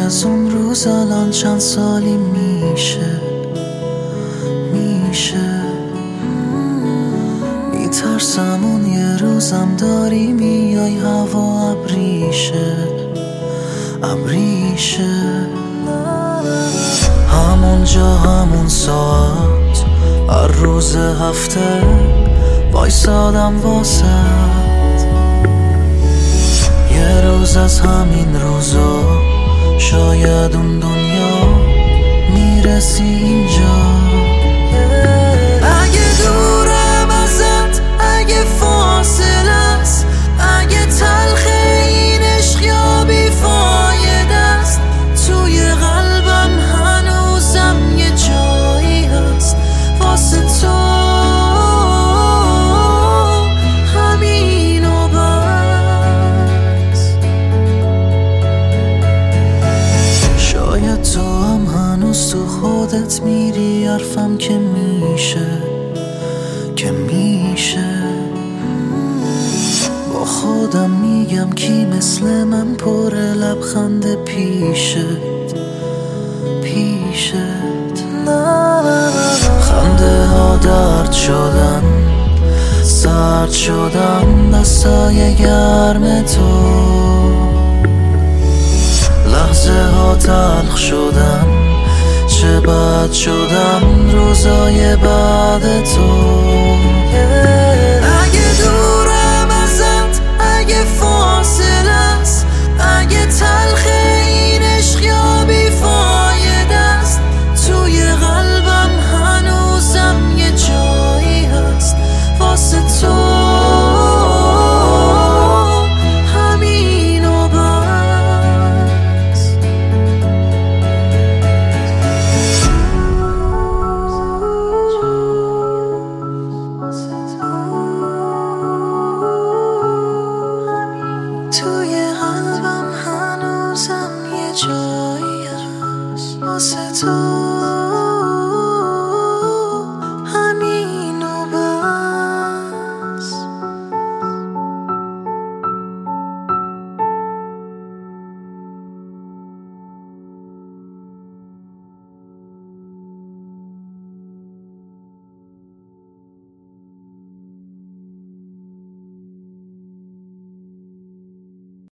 از اون روز الان چند سالی میشه میترسم اون یه روزم داری میای هوا ابریشه همون جا همون ساعت هر روز هفته وایسادم واسه یه روز از همین روزا شاید اون دنیا میرسی اینجا اگه دورم ازت، اگه فاصله است، اگه تلخه این عشق یا بیفایده است، توی قلبم هنوزم یه جایی هست واسه تو همینو بس. شاید تو هم هنوز تو خودت میری حرفم که میشه با خودم میگم کی مثل من پر لبخند پیشت خنده ها درد شدن سرد شدن دستای گرم تو لحظه ها تلخ شدن چه بد شدن روزای بعد تو